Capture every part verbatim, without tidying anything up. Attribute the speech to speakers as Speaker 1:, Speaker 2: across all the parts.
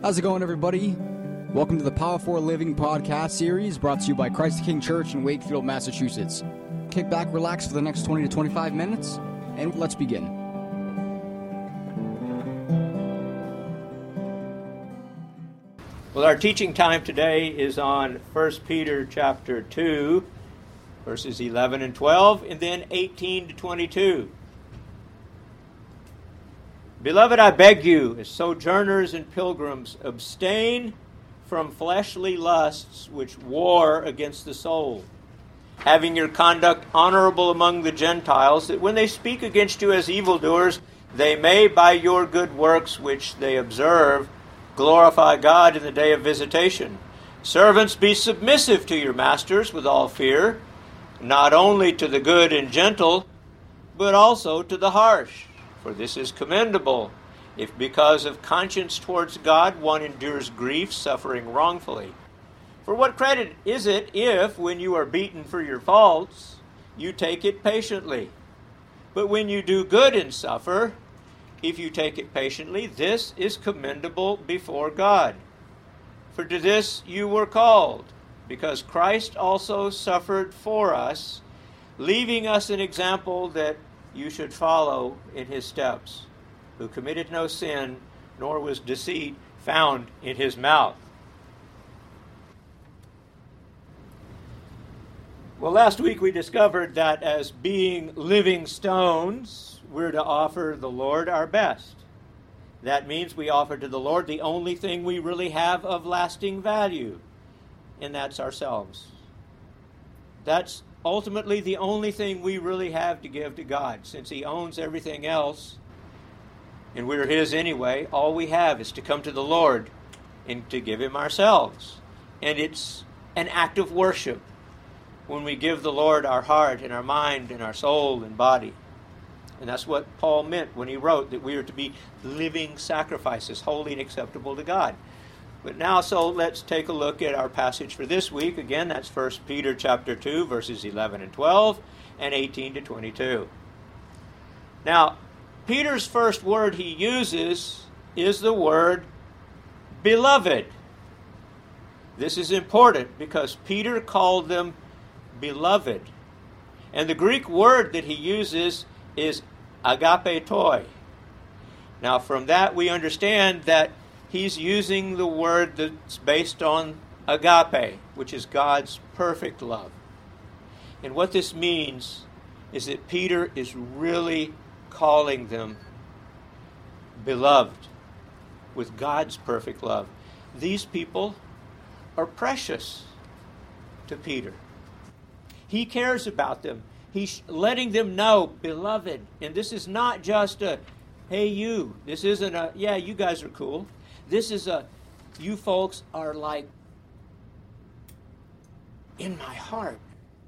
Speaker 1: How's it going, everybody? Welcome to the Power for Living podcast series brought to you by Christ the King Church in Wakefield, Massachusetts. Kick back, relax for the next twenty to twenty-five minutes, and let's begin.
Speaker 2: Well, our teaching time today is on First Peter chapter two, verses eleven and twelve, and then eighteen to twenty-two. Beloved, I beg you, as sojourners and pilgrims, abstain from fleshly lusts which war against the soul, having your conduct honorable among the Gentiles, that when they speak against you as evildoers, they may, by your good works which they observe, glorify God in the day of visitation. Servants, be submissive to your masters with all fear, not only to the good and gentle, but also to the harsh. For this is commendable, if because of conscience towards God one endures grief, suffering wrongfully. For what credit is it if, when you are beaten for your faults, you take it patiently? But when you do good and suffer, if you take it patiently, this is commendable before God. For to this you were called, because Christ also suffered for us, leaving us an example that you should follow in his steps, who committed no sin, nor was deceit found in his mouth. Well, last week we discovered that as being living stones, we're to offer the Lord our best. That means we offer to the Lord the only thing we really have of lasting value, and that's ourselves. That's ultimately the only thing we really have to give to God. Since he owns everything else, and we're his anyway, all we have is to come to the Lord and to give him ourselves. And it's an act of worship when we give the Lord our heart and our mind and our soul and body. And that's what Paul meant when he wrote that we are to be living sacrifices, holy and acceptable to God. But now, so let's take a look at our passage for this week. Again, that's First Peter chapter two, verses eleven and twelve, and eighteen to twenty-two. Now, Peter's first word he uses is the word beloved. This is important because Peter called them beloved. And the Greek word that he uses is agapetoi. Now, from that we understand that he's using the word that's based on agape, which is God's perfect love. And what this means is that Peter is really calling them beloved with God's perfect love. These people are precious to Peter. He cares about them. He's letting them know, beloved. And this is not just a, hey, you. This isn't a, yeah, you guys are cool. This is a, you folks are like in my heart.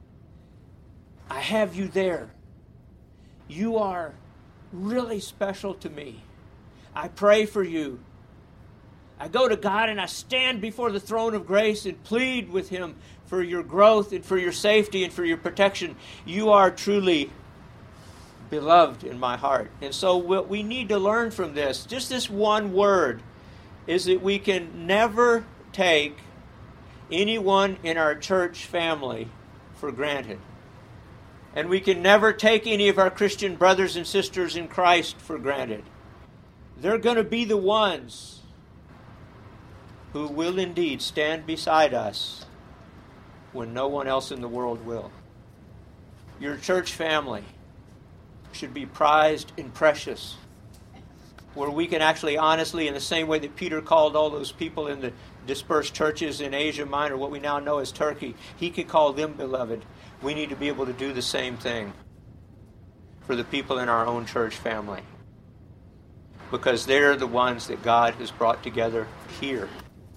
Speaker 2: I have you there. You are really special to me. I pray for you. I go to God and I stand before the throne of grace and plead with him for your growth and for your safety and for your protection. You are truly beloved in my heart. And so what we need to learn from this, just this one word, is that we can never take anyone in our church family for granted. And we can never take any of our Christian brothers and sisters in Christ for granted. They're going to be the ones who will indeed stand beside us when no one else in the world will. Your church family should be prized and precious, where we can actually honestly, in the same way that Peter called all those people in the dispersed churches in Asia Minor, what we now know as Turkey, he could call them beloved. We need to be able to do the same thing for the people in our own church family, because they're the ones that God has brought together here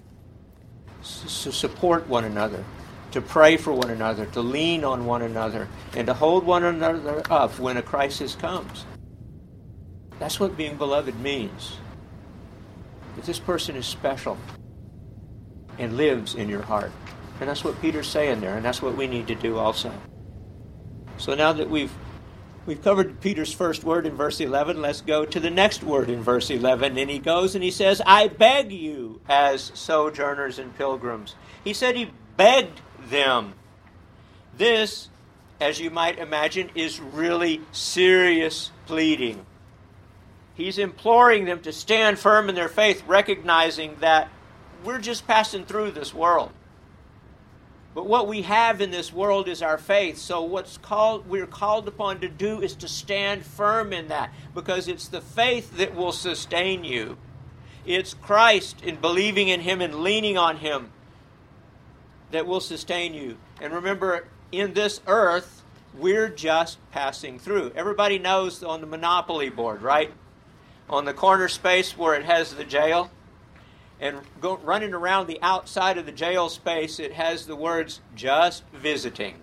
Speaker 2: to support one another, to pray for one another, to lean on one another, and to hold one another up when a crisis comes. That's what being beloved means. That this person is special and lives in your heart. And that's what Peter's saying there, and that's what we need to do also. So now that we've We've covered Peter's first word in verse eleven. Let's go to the next word in verse eleven. And he goes and he says, I beg you as sojourners and pilgrims. He said he begged them. This, as you might imagine, is really serious pleading. He's imploring them to stand firm in their faith, recognizing that we're just passing through this world. But what we have in this world is our faith. So what's called we're called upon to do is to stand firm in that, because it's the faith that will sustain you. It's Christ, in believing in Him and leaning on Him, that will sustain you. And remember, in this earth, we're just passing through. Everybody knows on the Monopoly board, right? On the corner space where it has the jail, and go, running around the outside of the jail space, it has the words, just visiting.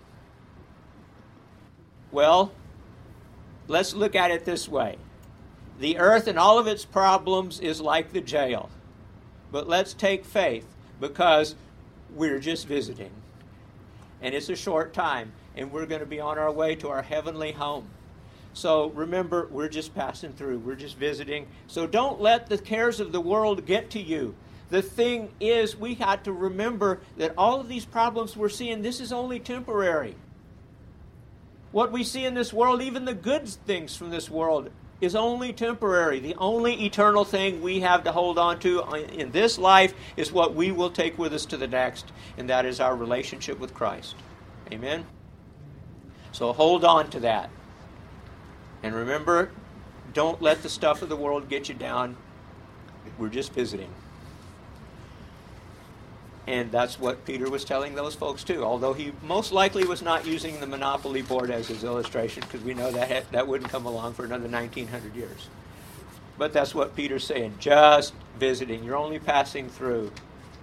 Speaker 2: Well, let's look at it this way. The earth and all of its problems is like the jail. But let's take faith, because we're just visiting. And it's a short time, and we're going to be on our way to our heavenly home. So remember, we're just passing through. We're just visiting. So don't let the cares of the world get to you. The thing is, we have to remember that all of these problems we're seeing, this is only temporary. What we see in this world, even the good things from this world, is only temporary. The only eternal thing we have to hold on to in this life is what we will take with us to the next, and that is our relationship with Christ. Amen? So hold on to that. And remember, don't let the stuff of the world get you down. We're just visiting. And that's what Peter was telling those folks too, although he most likely was not using the Monopoly board as his illustration, because we know that ha- that wouldn't come along for another nineteen hundred years. But that's what Peter's saying, just visiting. You're only passing through.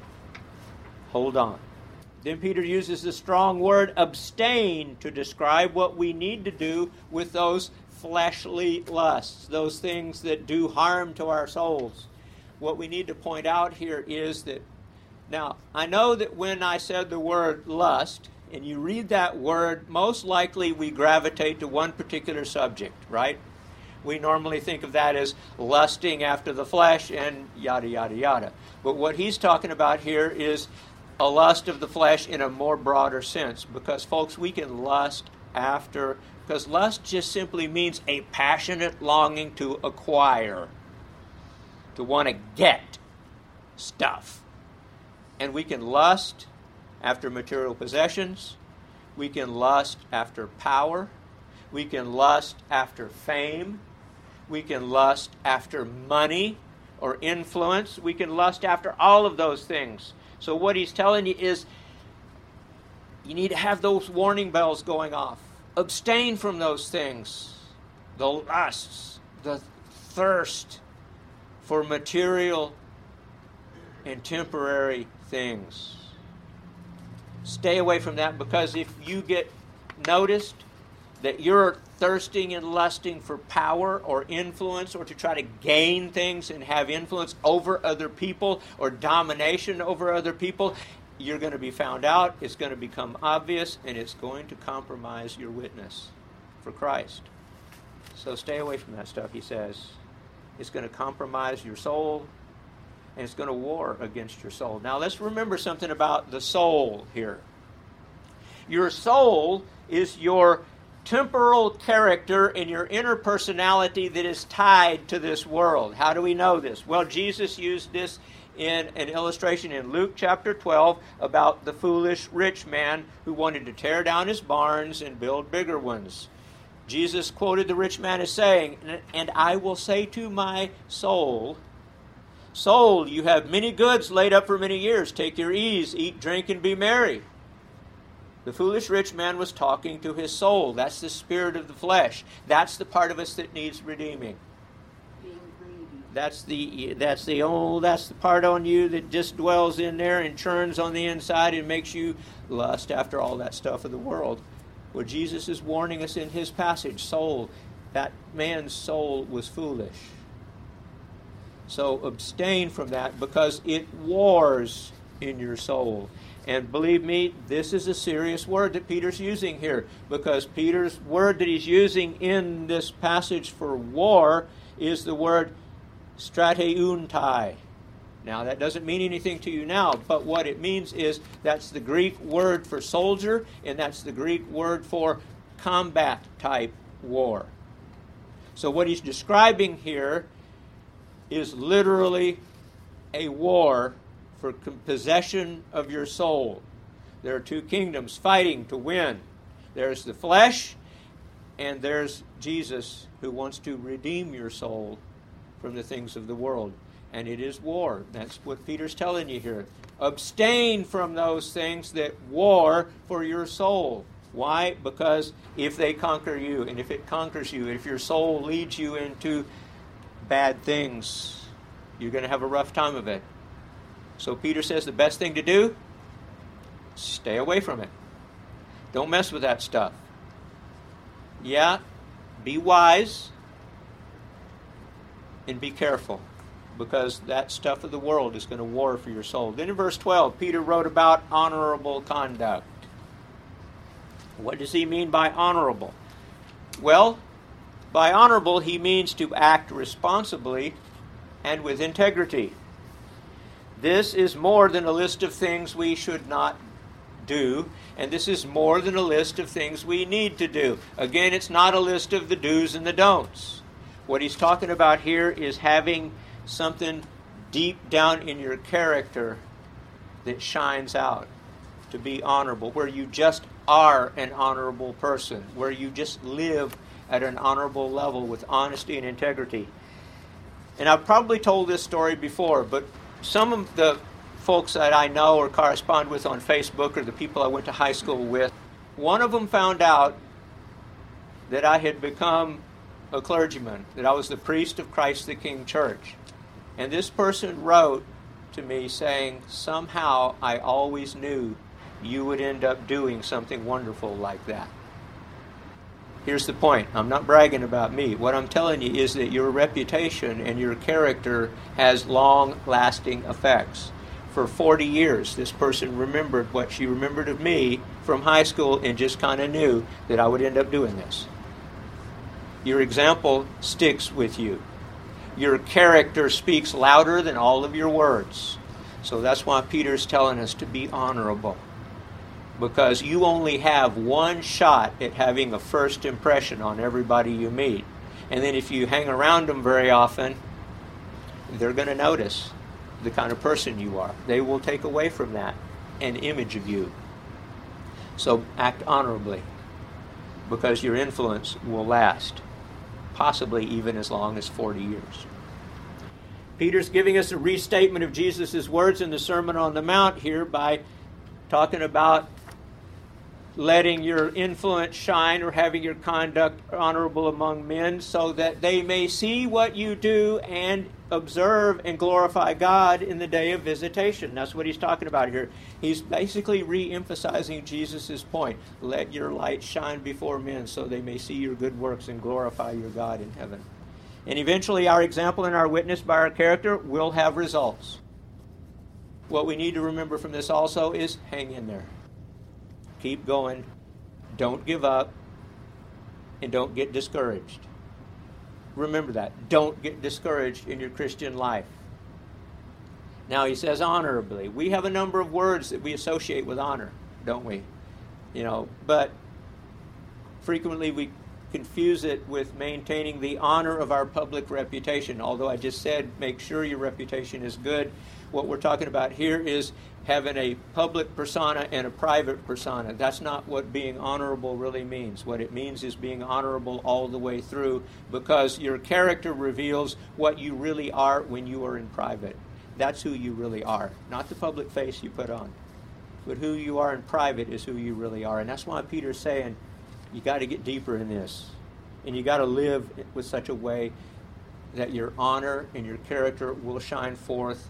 Speaker 2: Hold on. Then Peter uses the strong word abstain to describe what we need to do with those fleshly lusts, those things that do harm to our souls. What we need to point out here is that, now, I know that when I said the word lust, and you read that word, most likely we gravitate to one particular subject, right? We normally think of that as lusting after the flesh and yada, yada, yada. But what he's talking about here is a lust of the flesh in a more broader sense. Because, folks, we can lust after, because lust just simply means a passionate longing to acquire, to want to get stuff. And we can lust after material possessions. We can lust after power. We can lust after fame. We can lust after money or influence. We can lust after all of those things. So what he's telling you is you need to have those warning bells going off. Abstain from those things. The lusts, the thirst for material and temporary things. Stay away from that, because if you get noticed that you're thirsting and lusting for power or influence, or to try to gain things and have influence over other people or domination over other people, you're going to be found out, it's going to become obvious, and it's going to compromise your witness for Christ. So stay away from that stuff, he says. It's going to compromise your soul, and it's going to war against your soul. Now let's remember something about the soul here. Your soul is your temporal character and your inner personality that is tied to this world. How do we know this? Well, Jesus used this in an illustration in Luke chapter twelve about the foolish rich man who wanted to tear down his barns and build bigger ones. Jesus quoted the rich man as saying, "And I will say to my soul, Soul, you have many goods laid up for many years. Take your ease, eat, drink, and be merry." The foolish rich man was talking to his soul. That's the spirit of the flesh. That's the part of us that needs redeeming.
Speaker 3: Being greedy.
Speaker 2: That's the that's the oh that's the part on you that just dwells in there and churns on the inside and makes you lust after all that stuff of the world. Well, Jesus is warning us in his passage, soul, that man's soul was foolish. So abstain from that, because it wars in your soul. And believe me, this is a serious word that Peter's using here, because Peter's word that he's using in this passage for war is the word strateuntai. Now, that doesn't mean anything to you now, but what it means is that's the Greek word for soldier, and that's the Greek word for combat type war. So what he's describing here is literally a war for possession of your soul. There are two kingdoms fighting to win. There's the flesh, and there's Jesus, who wants to redeem your soul from the things of the world. And it is war. That's what Peter's telling you here. Abstain from those things that war for your soul. Why? Because if they conquer you, and if it conquers you, if your soul leads you into bad things, you're going to have a rough time of it. So Peter says the best thing to do, stay away from it. Don't mess with that stuff. Yeah, be wise and be careful, because that stuff of the world is going to war for your soul. Then in verse twelve, Peter wrote about honorable conduct. What does he mean by honorable? Well, by honorable, he means to act responsibly and with integrity. This is more than a list of things we should not do, and this is more than a list of things we need to do. Again, it's not a list of the do's and the don'ts. What he's talking about here is having something deep down in your character that shines out, to be honorable, where you just are an honorable person, where you just live at an honorable level with honesty and integrity. And I've probably told this story before, but some of the folks that I know or correspond with on Facebook, or the people I went to high school with, one of them found out that I had become a clergyman, that I was the priest of Christ the King Church. And this person wrote to me saying, somehow I always knew you would end up doing something wonderful like that. Here's the point. I'm not bragging about me. What I'm telling you is that your reputation and your character has long-lasting effects. For forty years, this person remembered what she remembered of me from high school and just kind of knew that I would end up doing this. Your example sticks with you. Your character speaks louder than all of your words. So that's why Peter's telling us to be honorable, because you only have one shot at having a first impression on everybody you meet. And then if you hang around them very often, they're going to notice the kind of person you are. They will take away from that an image of you. So act honorably, because your influence will last, possibly even as long as forty years. Peter's giving us a restatement of Jesus' words in the Sermon on the Mount here by talking about letting your influence shine, or having your conduct honorable among men, so that they may see what you do and observe and glorify God in the day of visitation. That's what he's talking about here. He's basically re-emphasizing Jesus' point. Let your light shine before men, so they may see your good works and glorify your God in heaven. And eventually our example and our witness by our character will have results. What we need to remember from this also is hang in there. Keep going. Don't give up. And don't get discouraged. Remember that. Don't get discouraged in your Christian life. Now he says honorably. We have a number of words that we associate with honor, don't we? You know, but frequently we confuse it with maintaining the honor of our public reputation. Although I just said make sure your reputation is good. What we're talking about here is having a public persona and a private persona. That's not what being honorable really means. What it means is being honorable all the way through, because your character reveals what you really are when you are in private. That's who you really are, not the public face you put on. But who you are in private is who you really are. And that's why Peter's saying you got to get deeper in this. And you got to live with such a way that your honor and your character will shine forth,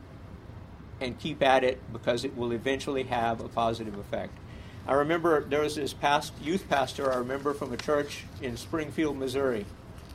Speaker 2: and keep at it, because it will eventually have a positive effect. I remember there was this past youth pastor I remember from a church in Springfield, Missouri.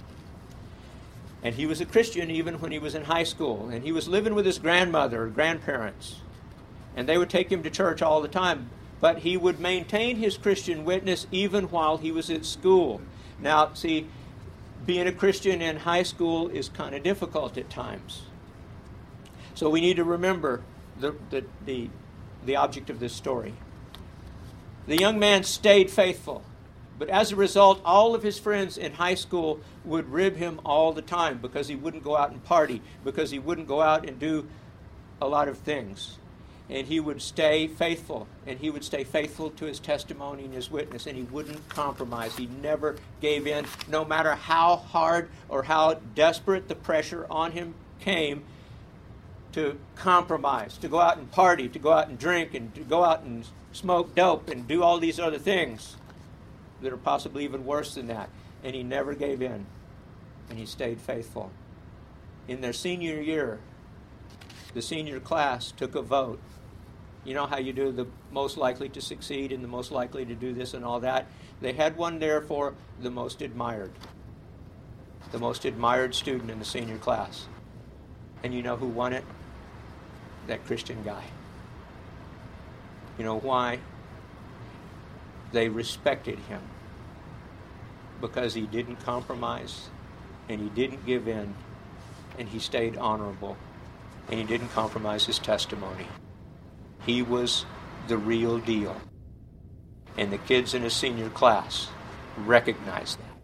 Speaker 2: And he was a Christian even when he was in high school. And he was living with his grandmother or grandparents. And they would take him to church all the time. But he would maintain his Christian witness even while he was at school. Now, see, being a Christian in high school is kind of difficult at times. So we need to remember the, the, the, the object of this story. The young man stayed faithful. But as a result, all of his friends in high school would rib him all the time because he wouldn't go out and party, because he wouldn't go out and do a lot of things. And he would stay faithful, and he would stay faithful to his testimony and his witness, and he wouldn't compromise. He never gave in, no matter how hard or how desperate the pressure on him came to compromise, to go out and party, to go out and drink, and to go out and smoke dope and do all these other things that are possibly even worse than that. And he never gave in, and he stayed faithful. In their senior year, the senior class took a vote. You know how you do the most likely to succeed and the most likely to do this and all that? They had one there for the most admired. The most admired student in the senior class. And you know who won it? That Christian guy. You know why? They respected him because he didn't compromise and he didn't give in and he stayed honorable and he didn't compromise his testimony. He was the real deal. And the kids in his senior class recognized that.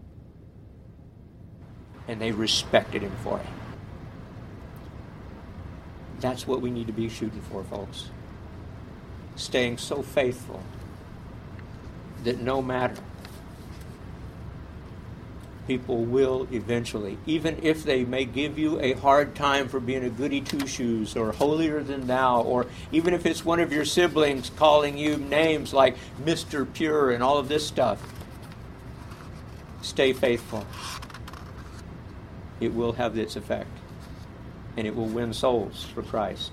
Speaker 2: And they respected him for it. That's what we need to be shooting for, folks. Staying so faithful that no matter, people will eventually, even if they may give you a hard time for being a goody two-shoes or holier than thou, or even if it's one of your siblings calling you names like Mister Pure and all of this stuff, stay faithful. It will have its effect, and it will win souls for Christ.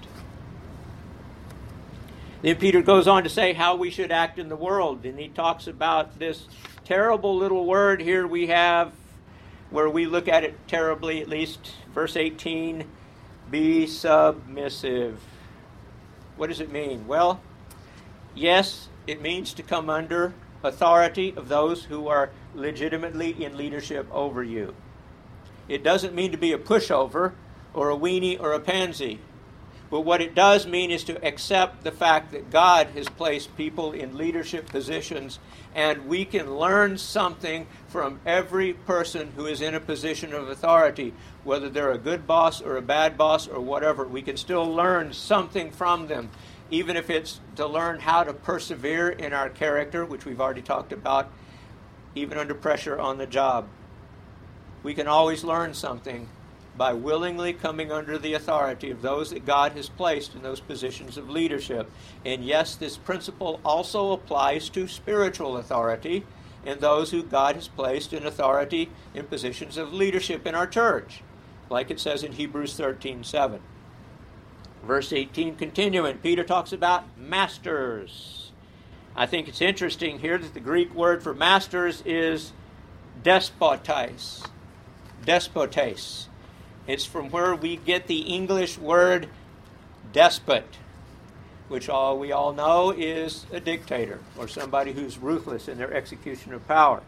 Speaker 2: Then Peter goes on to say how we should act in the world, and he talks about this terrible little word here we have, where we look at it terribly, at least, verse eighteen, be submissive. What does it mean? Well, yes, it means to come under authority of those who are legitimately in leadership over you. It doesn't mean to be a pushover or a weenie or a pansy. But what it does mean is to accept the fact that God has placed people in leadership positions, and we can learn something from every person who is in a position of authority. Whether they're a good boss or a bad boss or whatever, we can still learn something from them, even if it's to learn how to persevere in our character, which we've already talked about, even under pressure on the job. We can always learn something by willingly coming under the authority of those that God has placed in those positions of leadership. And yes, this principle also applies to spiritual authority and those who God has placed in authority in positions of leadership in our church, like it says in Hebrews thirteen seven. Verse eighteen, continuing, Peter talks about masters. I think it's interesting here that the Greek word for masters is despotes. Despotes. It's from where we get the English word despot, which all we all know is a dictator or somebody who's ruthless in their execution of power.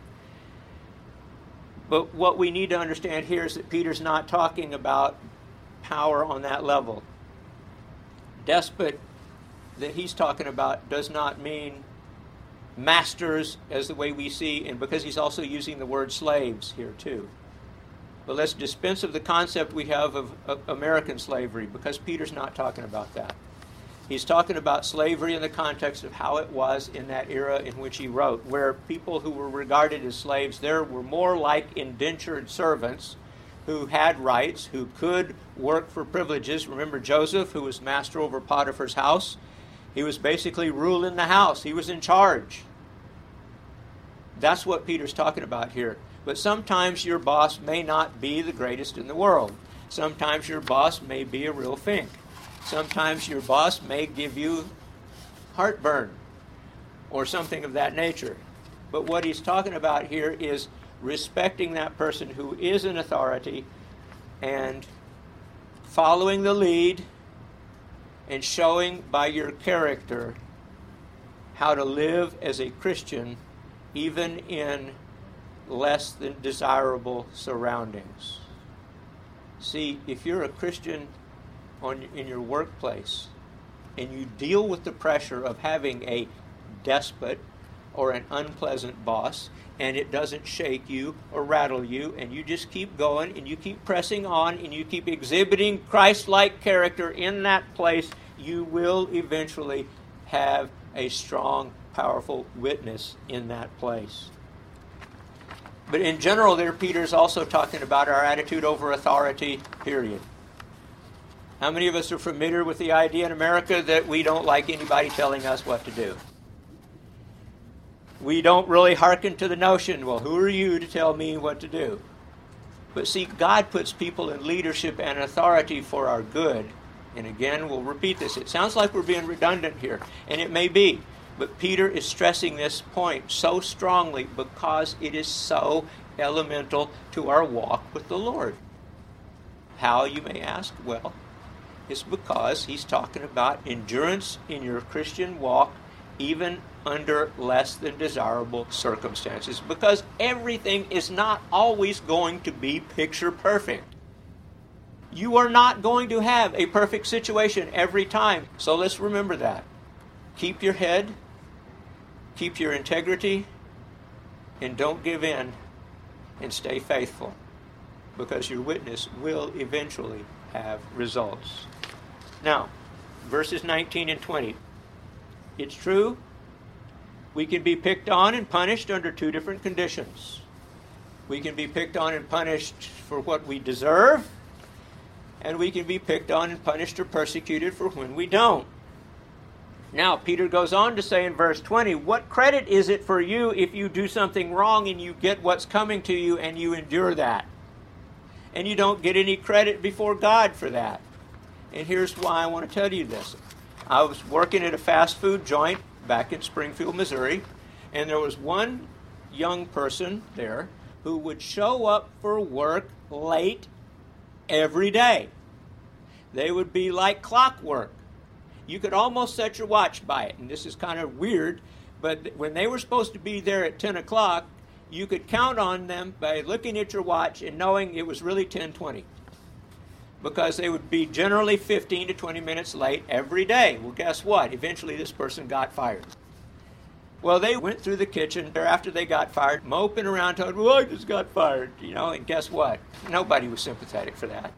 Speaker 2: But what we need to understand here is that Peter's not talking about power on that level. Despot that he's talking about does not mean masters as the way we see, and because he's also using the word slaves here too. But let's dispense of the concept we have of, of American slavery, because Peter's not talking about that. He's talking about slavery in the context of how it was in that era in which he wrote, where people who were regarded as slaves there were more like indentured servants who had rights, who could work for privileges. Remember Joseph, who was master over Potiphar's house? He was basically ruling the house. He was in charge. That's what Peter's talking about here. But sometimes your boss may not be the greatest in the world. Sometimes your boss may be a real fink. Sometimes your boss may give you heartburn or something of that nature. But what he's talking about here is respecting that person who is in authority and following the lead and showing by your character how to live as a Christian even in less than desirable surroundings. See, if you're a Christian on, in your workplace and you deal with the pressure of having a despot or an unpleasant boss, and it doesn't shake you or rattle you, and you just keep going and you keep pressing on and you keep exhibiting Christ-like character in that place, you will eventually have a strong, powerful witness in that place. But in general there, Peter's also talking about our attitude over authority, period. How many of us are familiar with the idea in America that we don't like anybody telling us what to do? We don't really hearken to the notion, well, who are you to tell me what to do? But see, God puts people in leadership and authority for our good. And again, we'll repeat this. It sounds like we're being redundant here, and it may be. But Peter is stressing this point so strongly because it is so elemental to our walk with the Lord. How, you may ask? Well, it's because he's talking about endurance in your Christian walk, even under less than desirable circumstances, because everything is not always going to be picture perfect. You are not going to have a perfect situation every time. So let's remember that. Keep your head, keep your integrity, and don't give in, and stay faithful, because your witness will eventually have results. Now, verses nineteen and twenty. It's true, we can be picked on and punished under two different conditions. We can be picked on and punished for what we deserve, and we can be picked on and punished or persecuted for when we don't. Now, Peter goes on to say in verse twenty, what credit is it for you if you do something wrong and you get what's coming to you and you endure that? And you don't get any credit before God for that. And here's why I want to tell you this. I was working at a fast food joint back in Springfield, Missouri, and there was one young person there who would show up for work late every day. They would be like clockwork. You could almost set your watch by it, and this is kind of weird, but when they were supposed to be there at ten o'clock, you could count on them by looking at your watch and knowing it was really ten twenty, because they would be generally fifteen to twenty minutes late every day. Well, guess what? Eventually this person got fired. Well, they went through the kitchen after they got fired, moping around, telling, well, I just got fired, you know, and guess what? Nobody was sympathetic for that.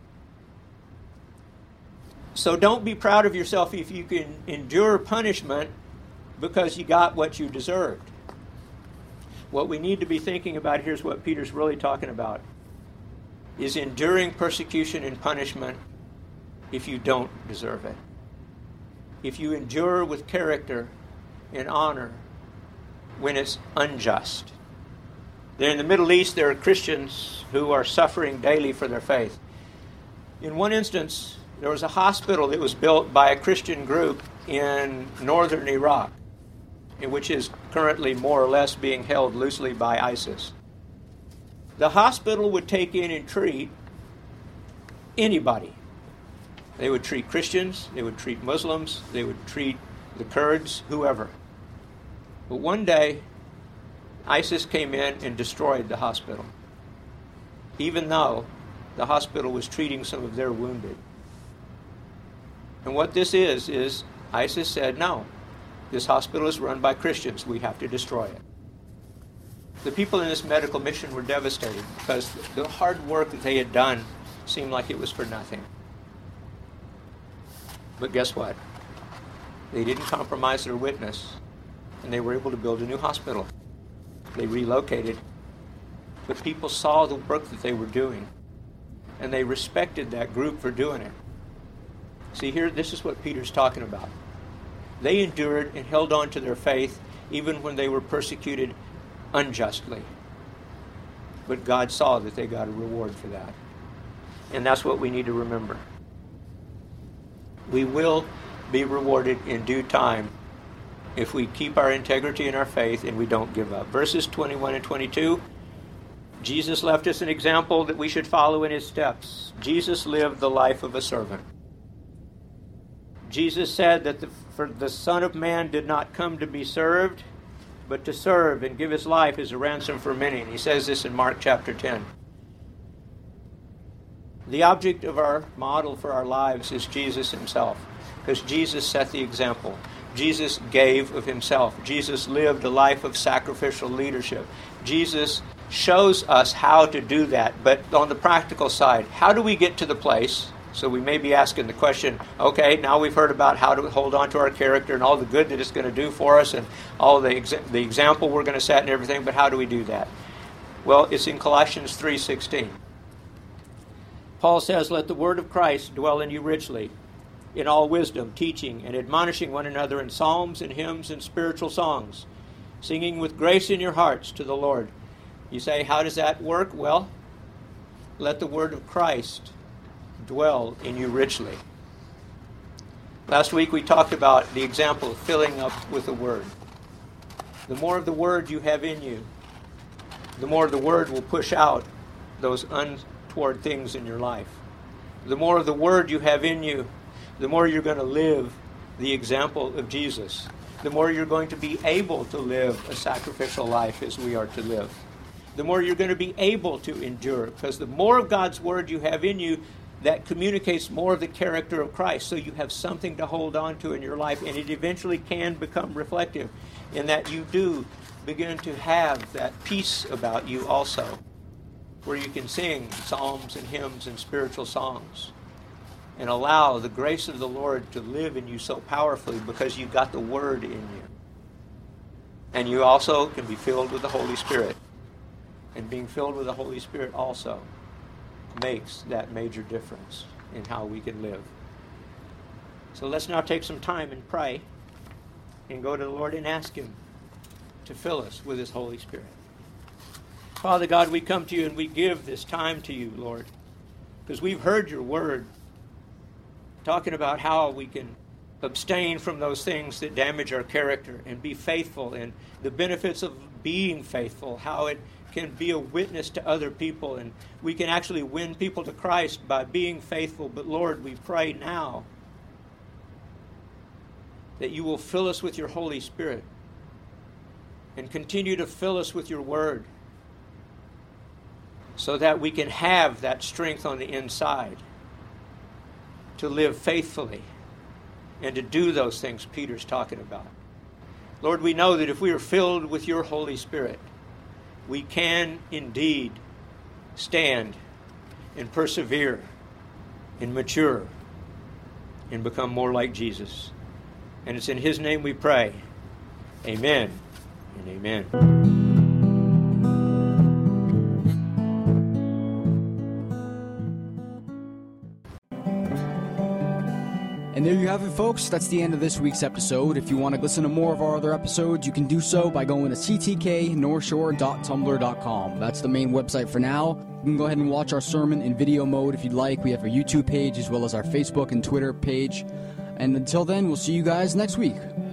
Speaker 2: So don't be proud of yourself if you can endure punishment because you got what you deserved. What we need to be thinking about, here's what Peter's really talking about, is enduring persecution and punishment if you don't deserve it. If you endure with character and honor when it's unjust. There in the Middle East, there are Christians who are suffering daily for their faith. In one instance, there was a hospital that was built by a Christian group in northern Iraq, which is currently more or less being held loosely by ISIS. The hospital would take in and treat anybody. They would treat Christians, they would treat Muslims, they would treat the Kurds, whoever. But one day, ISIS came in and destroyed the hospital, even though the hospital was treating some of their wounded. And what this is, is ISIS said, no, this hospital is run by Christians. We have to destroy it. The people in this medical mission were devastated because the hard work that they had done seemed like it was for nothing. But guess what? They didn't compromise their witness, and they were able to build a new hospital. They relocated. But people saw the work that they were doing, and they respected that group for doing it. See, here, this is what Peter's talking about. They endured and held on to their faith even when they were persecuted unjustly. But God saw that they got a reward for that. And that's what we need to remember. We will be rewarded in due time if we keep our integrity and our faith and we don't give up. Verses twenty-one and twenty-two, Jesus left us an example that we should follow in his steps. Jesus lived the life of a servant. Jesus said that the, for the Son of Man did not come to be served, but to serve and give his life as a ransom for many. And he says this in Mark chapter ten. The object of our model for our lives is Jesus himself, because Jesus set the example. Jesus gave of himself. Jesus lived a life of sacrificial leadership. Jesus shows us how to do that. But on the practical side, how do we get to the place? So we may be asking the question, okay, now we've heard about how to hold on to our character and all the good that it's going to do for us and all the, exa- the example we're going to set and everything, but how do we do that? Well, it's in Colossians three sixteen. Paul says, "Let the word of Christ dwell in you richly, in all wisdom, teaching and admonishing one another in psalms and hymns and spiritual songs, singing with grace in your hearts to the Lord." You say, how does that work? Well, let the word of Christ dwell in you richly. Last week we talked about the example of filling up with the word. The more of the word you have in you, the more the word will push out those untoward things in your life. The more of the word you have in you, the more you're going to live the example of Jesus. The more you're going to be able to live a sacrificial life as we are to live. The more you're going to be able to endure, because the more of God's word you have in you, that communicates more of the character of Christ. So you have something to hold on to in your life, and it eventually can become reflective in that you do begin to have that peace about you also, where you can sing psalms and hymns and spiritual songs and allow the grace of the Lord to live in you so powerfully because you've got the word in you. And you also can be filled with the Holy Spirit. And being filled with the Holy Spirit also makes that major difference in how we can live. So let's now take some time and pray and go to the Lord and ask him to fill us with his Holy Spirit. Father God, we come to you and we give this time to you, Lord, because we've heard your word talking about how we can abstain from those things that damage our character and be faithful, and the benefits of being faithful, how it can be a witness to other people, and we can actually win people to Christ by being faithful. But Lord, we pray now that you will fill us with your Holy Spirit and continue to fill us with your word so that we can have that strength on the inside to live faithfully and to do those things Peter's talking about. Lord, we know that if we are filled with your Holy Spirit, we can indeed stand and persevere and mature and become more like Jesus. And it's in his name we pray. Amen and amen.
Speaker 1: And there you have it, folks. That's the end of this week's episode. If you want to listen to more of our other episodes, you can do so by going to c t k north shore dot tumblr dot com. That's the main website for now. You can go ahead and watch our sermon in video mode if you'd like. We have a YouTube page as well as our Facebook and Twitter page. And until then, we'll see you guys next week.